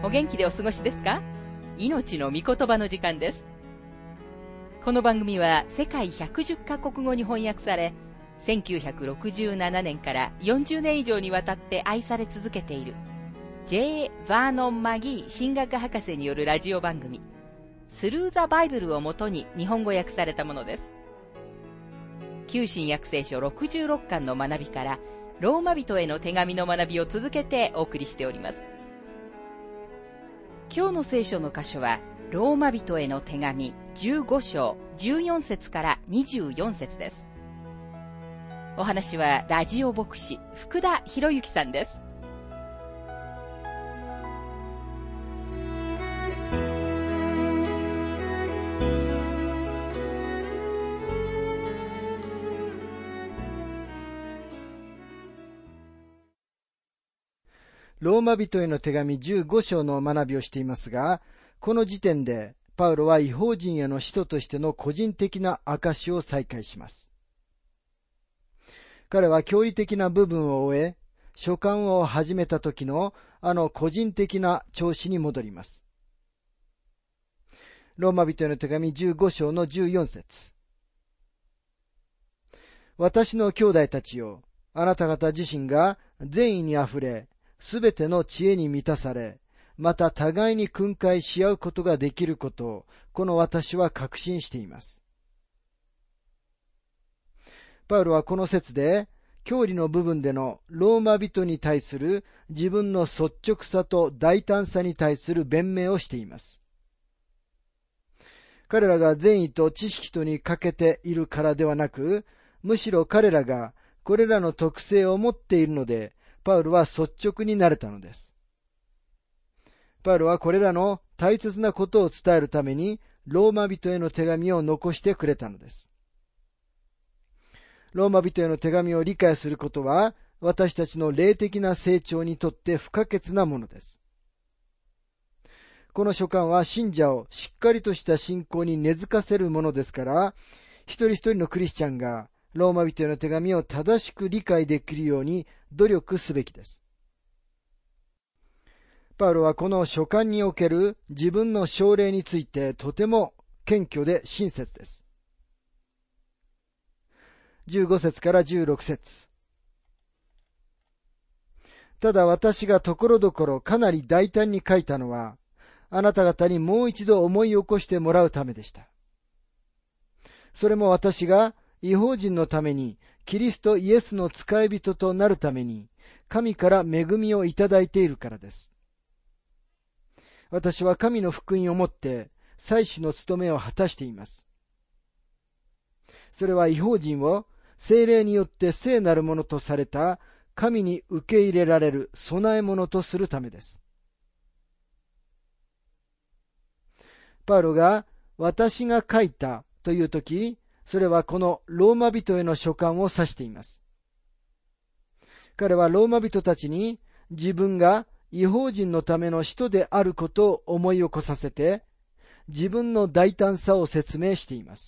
お元気でお過ごしですか？命の御言葉の時間です。この番組は世界110カ国語に翻訳され、1967年から40年以上にわたって愛され続けている J. バーノン・マギー神学博士によるラジオ番組スルー・ザ・バイブルをもとに日本語訳されたものです。旧新約聖書66巻の学びからローマ人への手紙の学びを続けてお送りしております。今日の聖書の箇所はローマ人への手紙15章14節から24節です。お話はラジオ牧師福田博之さんです。 ローマ人への手紙15章の学びをしていますが、この時点でパウロは異邦人への使徒としての個人的な証しを再開します。彼は教理的な部分を終え、書簡を始めた時の個人的な調子に戻ります。ローマ人への手紙15章の14節。私の兄弟たちよ、あなた方自身が善意にあふれ、すべての知恵に満たされ、また互いに訓戒し合うことができることを、この私は確信しています。パウロはこの節で、教理の部分でのローマ人に対する自分の率直さと大胆さに対する弁明をしています。彼らが善意と知識とに欠けているからではなく、むしろ彼らがこれらの特性を持っているので、パウロは率直になれたのです。パウロはこれらの大切なことを伝えるために、ローマ人への手紙を残してくれたのです。ローマ人への手紙を理解することは、私たちの霊的な成長にとって不可欠なものです。この書簡は信者をしっかりとした信仰に根付かせるものですから、一人一人のクリスチャンがローマ人への手紙を正しく理解できるように努力すべきです。パウロはこの書簡における自分の奨励についてとても謙虚で親切です。15節から16節。ただ私がところどころかなり大胆に書いたのは、あなた方にもう一度思い起こしてもらうためでした。それも私が異邦人のためにキリストイエスの使い人となるために神から恵みをいただいているからです。私は神の福音をもって祭司の務めを果たしています。それは異邦人を聖霊によって聖なるものとされた神に受け入れられる備え物とするためです。パウロが私が書いたというとき、それはこのローマ人への書簡を指しています。彼はローマ人たちに自分が異邦人のための使徒であることを思い起こさせて、自分の大胆さを説明しています。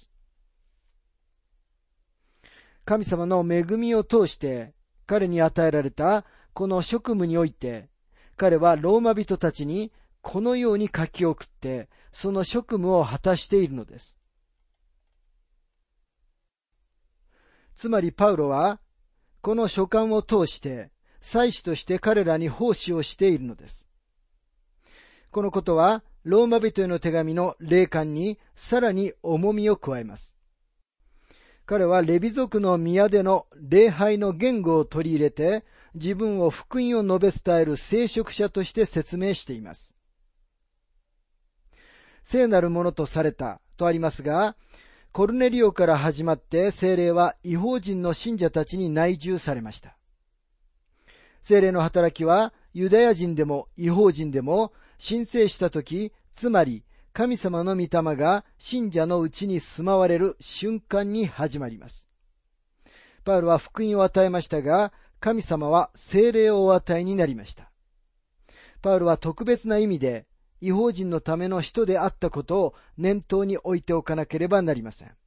神様の恵みを通して彼に与えられたこの職務において、彼はローマ人たちにこのように書き送って、その職務を果たしているのです。つまりパウロは、この書簡を通して、祭司として彼らに奉仕をしているのです。このことは、ローマ人への手紙の霊感にさらに重みを加えます。彼はレビ族の宮での礼拝の言語を取り入れて、自分を福音を述べ伝える聖職者として説明しています。聖なるものとされたとありますが、コルネリオから始まって聖霊は異邦人の信者たちに内住されました。聖霊の働きはユダヤ人でも異邦人でも申請したとき、つまり神様の御霊が信者のうちに住まわれる瞬間に始まります。パウロは福音を与えましたが、神様は聖霊をお与えになりました。パウロは特別な意味で異邦人のための人であったことを念頭に置いておかなければなりません。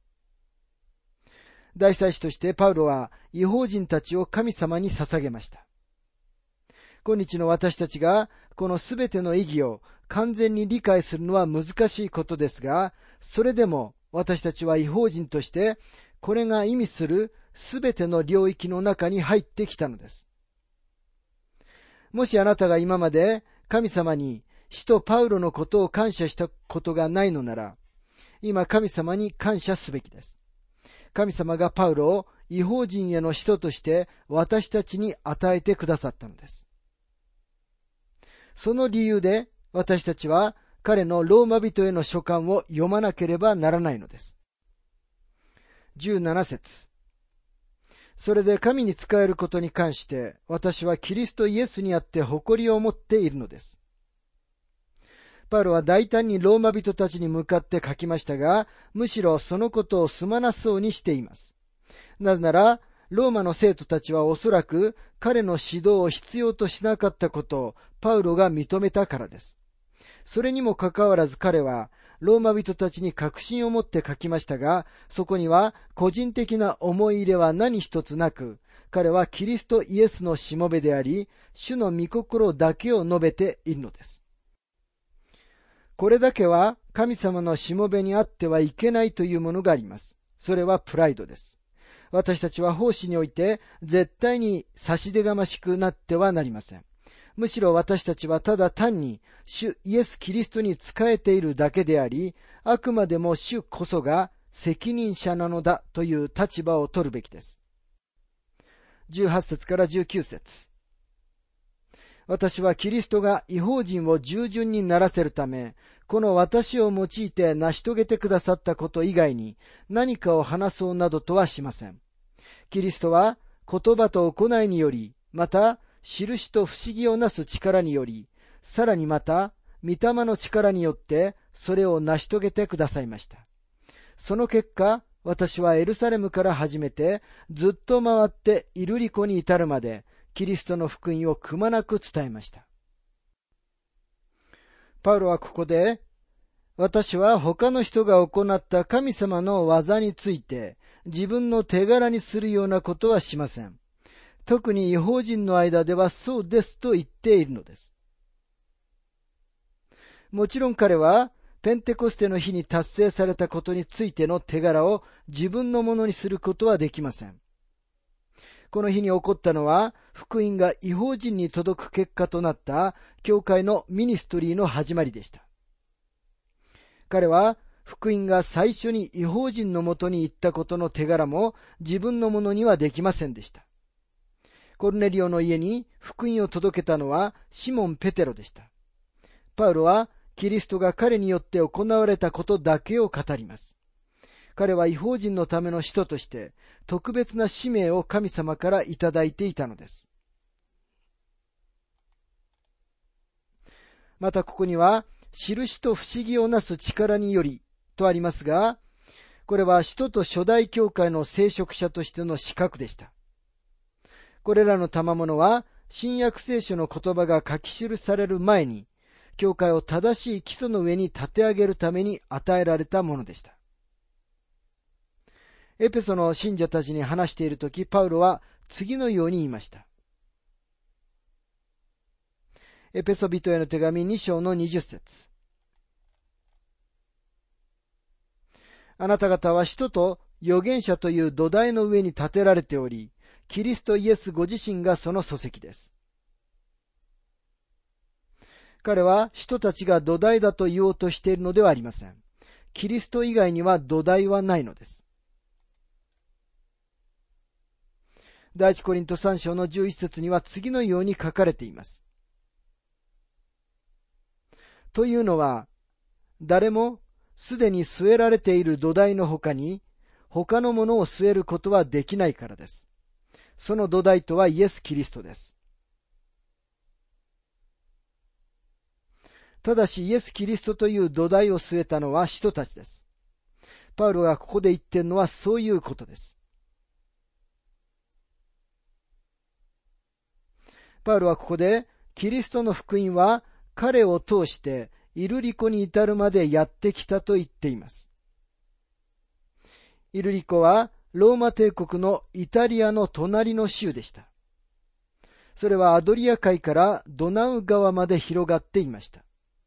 大祭司としてパウロは異邦人たちを神様に捧げました。 今日の私たちがこのすべての意義を完全に理解するのは難しいことですが、それでも私たちは異邦人としてこれが意味するすべての領域の中に入ってきたのです。もしあなたが今まで神様に使徒パウロのことを感謝したことがないのなら、今神様に感謝すべきです。神様がパウロを異邦人への使徒として私たちに与えてくださったのです。その理由で私たちは彼のローマ人への書簡を読まなければならないのです。17節。それで神に仕えることに関して私はキリストイエスにあって誇りを持っているのです。パウロは大胆にローマ人たちに向かって書きましたが、むしろそのことをすまなそうにしています。なぜなら、ローマの生徒たちはおそらく彼の指導を必要としなかったことをパウロが認めたからです。それにもかかわらず彼はローマ人たちに確信を持って書きましたが、そこには個人的な思い入れは何一つなく、彼はキリストイエスのしもべであり、主の御心だけを述べているのです。これだけは神様のしもべにあってはいけないというものがあります。それはプライドです。私たちは奉仕において絶対に差し出がましくなってはなりません。むしろ私たちはただ単に主イエス・キリストに仕えているだけであり、あくまでも主こそが責任者なのだという立場を取るべきです。18節から19節。私はキリストが異邦人を従順にならせるため、この私を用いて成し遂げてくださったこと以外に何かを話そうなどとはしません。キリストは言葉と行いにより、また印と不思議をなす力により、さらにまた御霊の力によってそれを成し遂げてくださいました。その結果、私はエルサレムから始めてずっと回ってイルリコに至るまでキリストの福音をくまなく伝えました。パウロはここで、私は他の人が行った神様の技について自分の手柄にするようなことはしません。特に異邦人の間ではそうですと言っているのです。もちろん彼はペンテコステの日に達成されたことについての手柄を自分のものにすることはできません。この日に起こったのは福音が異邦人に届く結果となった教会のミニストリーの始まりでした。彼は福音が最初に異邦人のもとに行ったことの手柄も自分のものにはできませんでした。コルネリオの家に福音を届けたのはシモン・ペテロでした。パウロはキリストが彼によって行われたことだけを語ります。彼は異邦人のための使徒として特別な使命を神様からいただいていたのです。またここには印と不思議をなす力によりとありますが、これは使徒と初代教会の聖職者としての資格でした。これらの賜物は新約聖書の言葉が書き記される前に教会を正しい基礎の上に立て上げるために与えられたものでした。エペソの信者たちに話しているとき、パウロは次のように言いました。エペソ人への手紙2章の20節。あなた方は使徒と預言者という土台の上に立てられており、キリストイエスご自身がその礎石です。彼は人たちが土台だと言おうとしているのではありません。キリスト以外には土台はないのです。第一コリント3章の11節には次のように書かれています。というのは、誰もすでに据えられている土台の他に他のものを据えることはできないからです。その土台とはイエス・キリストです。ただしイエス・キリストという土台を据えたのは人たちです。パウロがここで言っているのはそういうことです。パウロはここでキリストの福音は彼を通してイルリコに至るまでやってきたと言っています。イルリコはローマ帝国のイタリアの隣の州でした。 それはアドリア海からドナウ川まで広がっていました。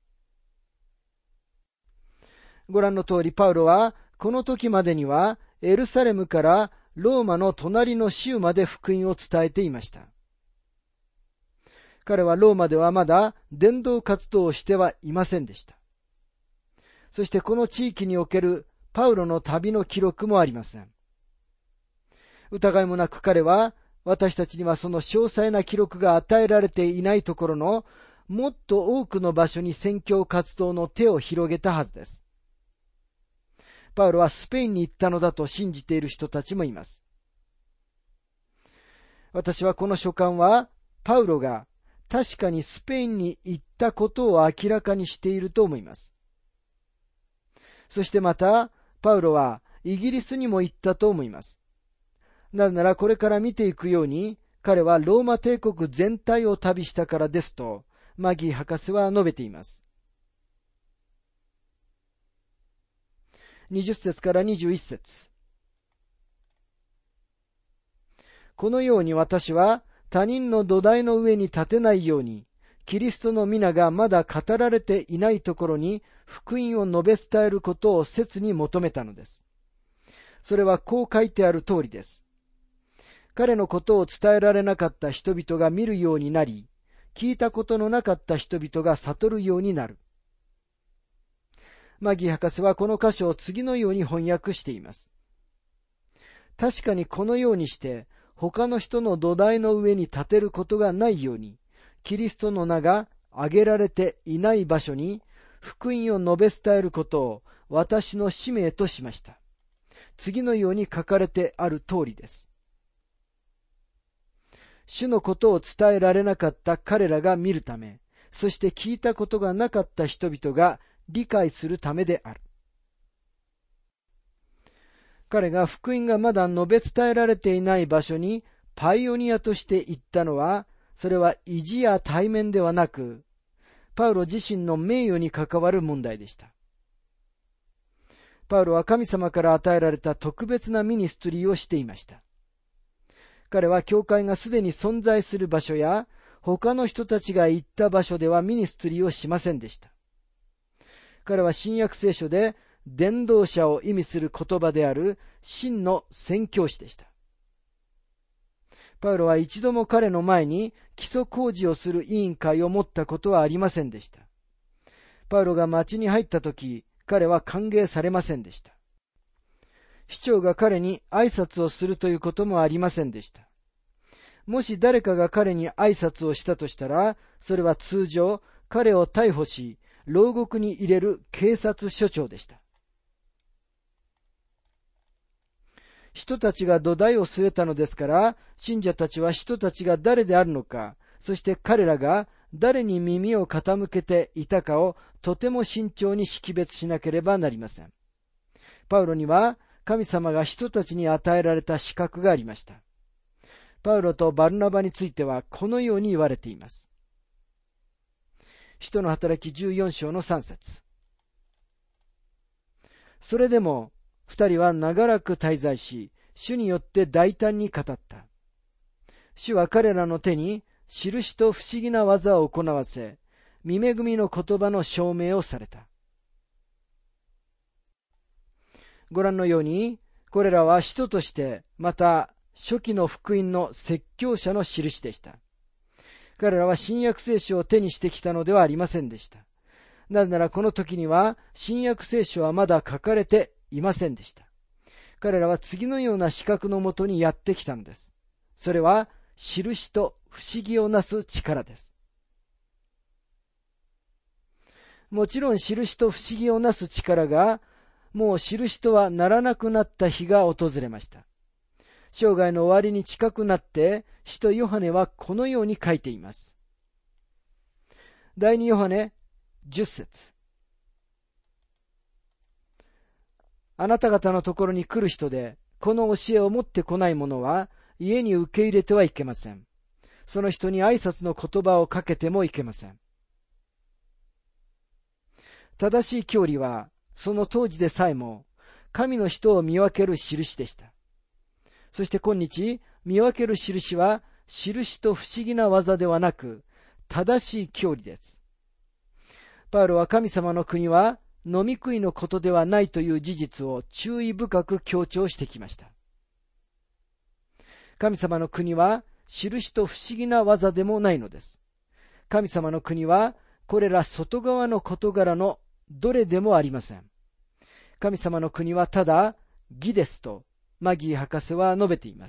ご覧の通り、パウロはこの時までにはエルサレムからローマの隣の州まで福音を伝えていました。彼はローマではまだ伝道活動をしてはいませんでした。そしてこの地域におけるパウロの旅の記録もありません。疑いもなく彼は私たちにはその詳細な記録が与えられていないところのもっと多くの場所に宣教活動の手を広げたはずです。パウロはスペインに行ったのだと信じている人たちもいます。私はこの書簡はパウロが確かにスペインに行ったことを明らかにしていると思います。そしてまたパウロはイギリスにも行ったと思います。なぜならこれから見ていくように彼はローマ帝国全体を旅したからですとマギー博士は述べています。20節から21節。このように私は他人の土台の上に立てないように、キリストの皆がまだ語られていないところに福音を述べ伝えることを切に求めたのです。それはこう書いてある通りです。彼のことを伝えられなかった人々が見るようになり、聞いたことのなかった人々が悟るようになる。マギー博士はこの箇所を次のように翻訳しています。確かにこのようにして他の人の土台の上に立てることがないように、キリストの名が挙げられていない場所に福音を述べ伝えることを私の使命としました。次のように書かれてある通りです。主のことを伝えられなかった彼らが見るため、そして聞いたことがなかった人々が理解するためである。彼が福音がまだ述べ伝えられていない場所にパイオニアとして行ったのは、それは意地や対面ではなく、パウロ自身の名誉に関わる問題でした。パウロは神様から与えられた特別なミニストリーをしていました。彼は教会がすでに存在する場所や他の人たちが行った場所ではミニストリーをしませんでした。彼は新約聖書で伝道者を意味する言葉である真の宣教師でした。パウロは一度も彼の前に基礎工事をする委員会を持ったことはありませんでした。パウロが町に入ったとき、彼は歓迎されませんでした。市長が彼に挨拶をするということもありませんでした。もし誰かが彼に挨拶をしたとしたら、それは通常彼を逮捕し、牢獄に入れる警察署長でした。人たちが土台を据えたのですから、信者たちは人たちが誰であるのか、そして彼らが誰に耳を傾けていたかをとても慎重に識別しなければなりません。パウロには神様が人たちに与えられた資格がありました。パウロとバルナバについてはこのように言われています。使徒の働き14章の3節。それでも二人は長らく滞在し、主によって大胆に語った。主は彼らの手に印と不思議な技を行わせ、御恵みの言葉の証明をされた。ご覧のように、これらは使徒として、また初期の福音の説教者の印でした。彼らは新約聖書を手にしてきたのではありませんでした。なぜならこの時には新約聖書はまだ書かれていませんでした。彼らは次のような資格のもとにやってきたのです。それは印と不思議をなす力です。もちろん印と不思議をなす力がもう印とはならなくなった日が訪れました。生涯の終わりに近くなって使徒ヨハネはこのように書いています。第二ヨハネ10節。あなた方のところに来る人でこの教えを持ってこない者は家に受け入れてはいけません。その人に挨拶の言葉をかけてもいけません。正しい教理はその当時でさえも神の人を見分ける印でした。そして今日見分ける印は印と不思議な技ではなく、正しい教理です。パウロは神様の国は飲み食いのことではないという事実を注意深く強調してきました。神様の国は印と不思議な技でもないのです。神様の国はこれら外側の事柄のどれでもありません。神様の国はただ義ですとマギー博士は述べています。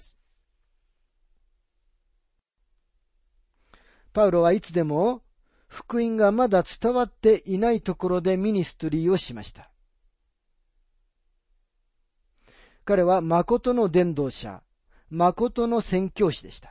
パウロはいつでも福音がまだ伝わっていないところでミニストリーをしました。彼は誠の伝道者、誠の宣教師でした。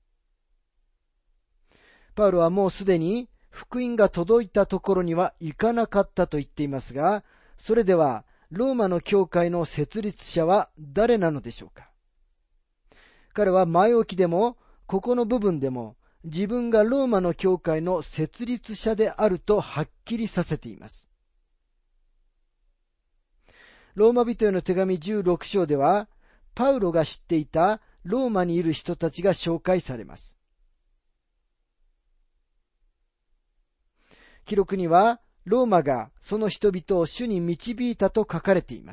パウロはもうすでに福音が届いたところには行かなかったと言っていますが、それではローマの教会の設立者は誰なのでしょうか。彼は前置きでもここの部分でも自分がローマの教会の設立者であるとはっきりさせています。ローマ人への手紙16章では、パウロが知っていたローマにいる人たちが紹介されます。記録には、ローマがその人々を主に導いたと書かれています。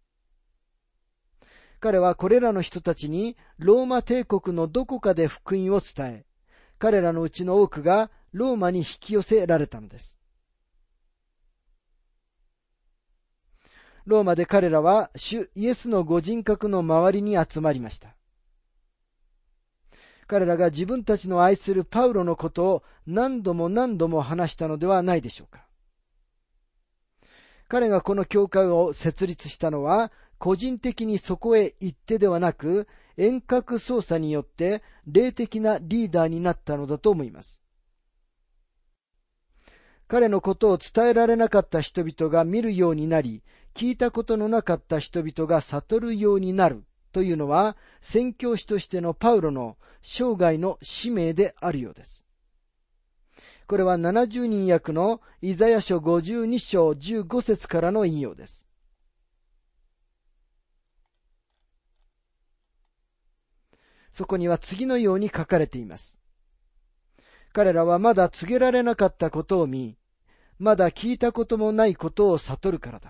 彼はこれらの人たちにローマ帝国のどこかで福音を伝え、彼らのうちの多くがローマに引き寄せられたのです。ローマで彼らは主イエスのご人格の周りに集まりました。彼らが自分たちの愛するパウロのことを何度も何度も話したのではないでしょうか。彼がこの教会を設立したのは、個人的にそこへ行ってではなく、遠隔操作によって霊的なリーダーになったのだと思います。彼のことを伝えられなかった人々が見るようになり、聞いたことのなかった人々が悟るようになるというのは、宣教師としてのパウロの生涯の使命であるようです。これは70人訳のイザヤ書52章15節からの引用です。そこには次のように書かれています。彼らはまだ告げられなかったことを見、まだ聞いたこともないことを悟るからだ。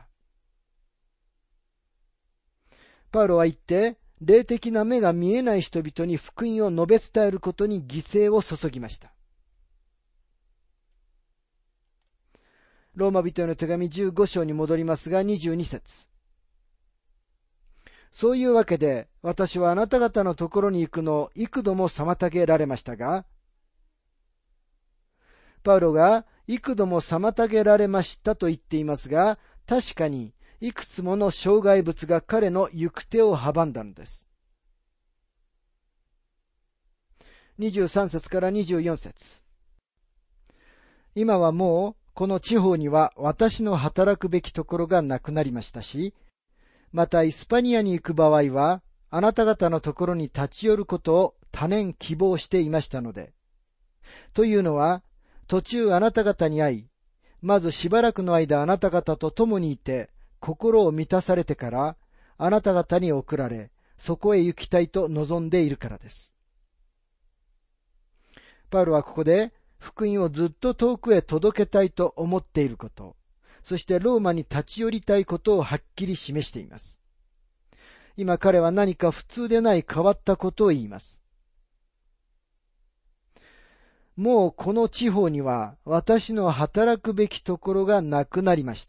パウロは言って、霊的な目が見えない人々に福音を述べ伝えることに犠牲を注ぎました。ローマ人への手紙15章に戻りますが、22節。そういうわけで、私はあなた方のところに行くのを幾度も妨げられましたが、パウロが幾度も妨げられましたと言っていますが、確かにいくつもの障害物が彼の行く手を阻んだのです。23節から24節。今はもうこの地方には私の働くべきところがなくなりましたし、またイスパニアに行く場合は、あなた方のところに立ち寄ることを多年希望していましたので。というのは、途中あなた方に会い、まずしばらくの間あなた方と共にいて、心を満たされてから、あなた方に送られ、そこへ行きたいと望んでいるからです。パウロはここで、福音をずっと遠くへ届けたいと思っていること、そしてローマに立ち寄りたいことをはっきり示しています。今彼は何か普通でない変わったことを言います。もうこの地方には私の働くべきところがなくなりました。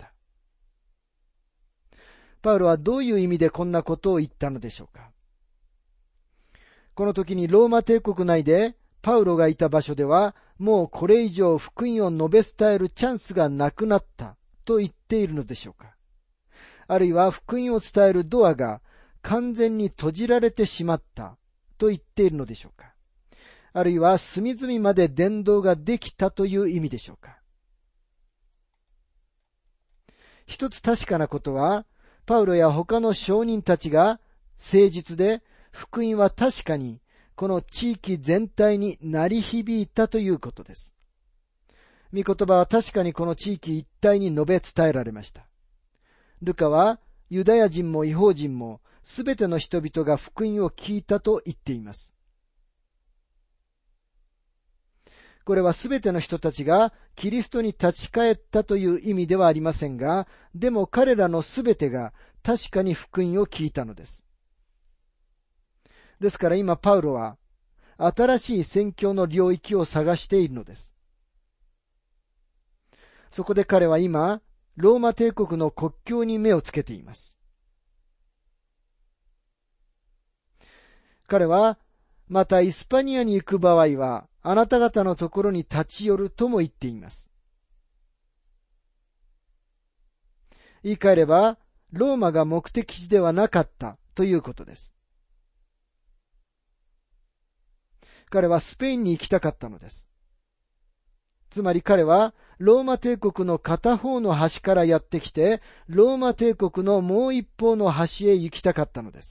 パウロはどういう意味でこんなことを言ったのでしょうか。この時にローマ帝国内でパウロがいた場所ではもうこれ以上福音を述べ伝えるチャンスがなくなったと言っているのでしょうか。あるいは福音を伝えるドアが完全に閉じられてしまったと言っているのでしょうか。あるいは隅々まで伝道ができたという意味でしょうか。一つ確かなことは、パウロや他の証人たちが誠実で福音は確かにこの地域全体に鳴り響いたということです。御言葉は確かにこの地域一帯に述べ伝えられました。ルカはユダヤ人も異邦人もすべての人々が福音を聞いたと言っています。 これはすべての人たちがキリストに立ち返ったという意味ではありませんが、でも彼らのすべてが確かに福音を聞いたのです。ですから今パウロは新しい宣教の領域を探しているのです。そこで彼は今、ローマ帝国の国境に目をつけています。彼は、またイスパニアに行く場合は、あなた方のところに立ち寄るとも言っています。言い換えれば、ローマが目的地ではなかったということです。彼はスペインに行きたかったのです。つまり彼は、ローマ帝国の片方の端からやってきて、ローマ帝国のもう一方の端へ行きたかったのです。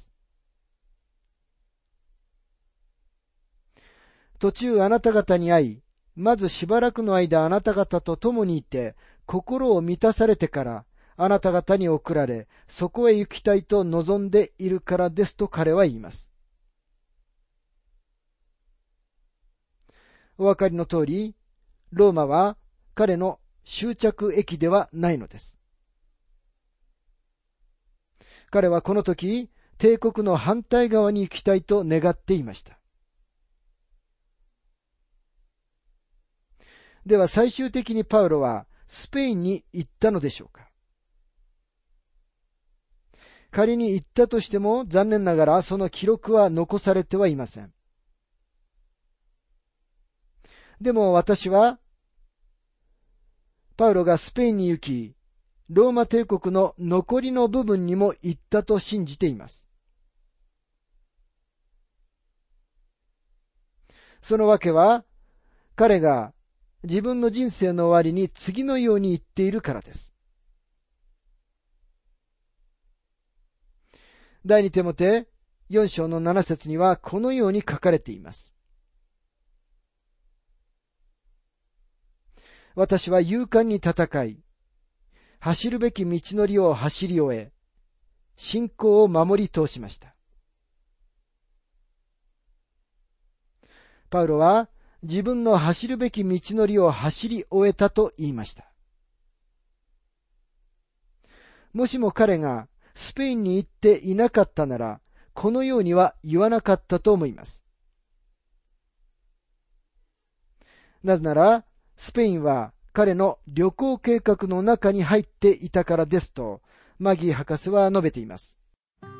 途中あなた方に会い、まずしばらくの間あなた方と共にいて、心を満たされてから、あなた方に送られ、そこへ行きたいと望んでいるからですと彼は言います。お分かりの通り、ローマは彼の終着駅ではないのです。彼はこの時、帝国の反対側に行きたいと願っていました。では最終的にパウロはスペインに行ったのでしょうか。仮に行ったとしても残念ながらその記録は残されてはいません。でも私はパウロがスペインに行き、ローマ帝国の残りの部分にも行ったと信じています。そのわけは、彼が自分の人生の終わりに次のように言っているからです。第二テモテ4章の7節にはこのように書かれています。私は勇敢に戦い、走るべき道のりを走り終え、信仰を守り通しました。パウロは自分の走るべき道のりを走り終えたと言いました。もしも彼がスペインに行っていなかったなら、このようには言わなかったと思います。なぜなら、スペインは彼の旅行計画の中に入っていたからですと、マギー博士は述べています。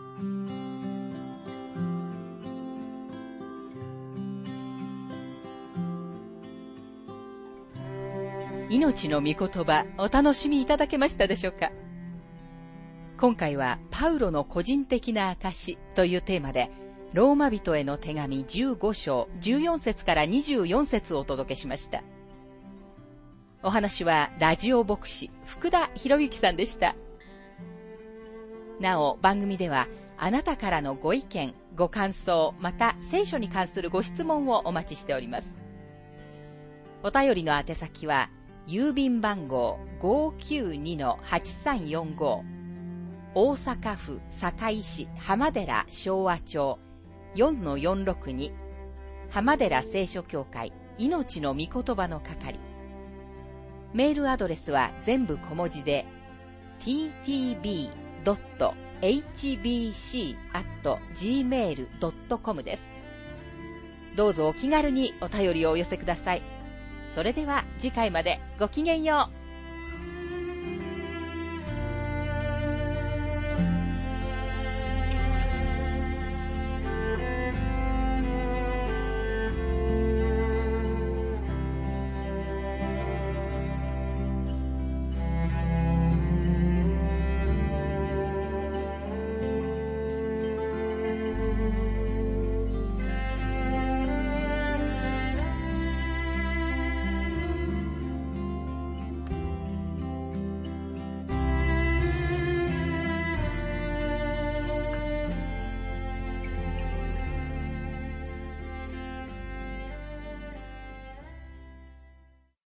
命の御言葉、お楽しみいただけましたでしょうか。今回はパウロの個人的な証というテーマで、ローマ人への手紙15章14節から24節をお届けしました。お話はラジオ牧師福田博之さんでした。なお番組ではあなたからのご意見、ご感想、また聖書に関するご質問をお待ちしております。お便りの宛先は郵便番号 592-8345 大阪府堺市浜寺昭和町 4-462 浜寺聖書協会命の御言葉の係。メールアドレスは全部小文字で ttb.hbc@gmail.com です。どうぞお気軽にお便りをお寄せください。それでは次回までごきげんよう。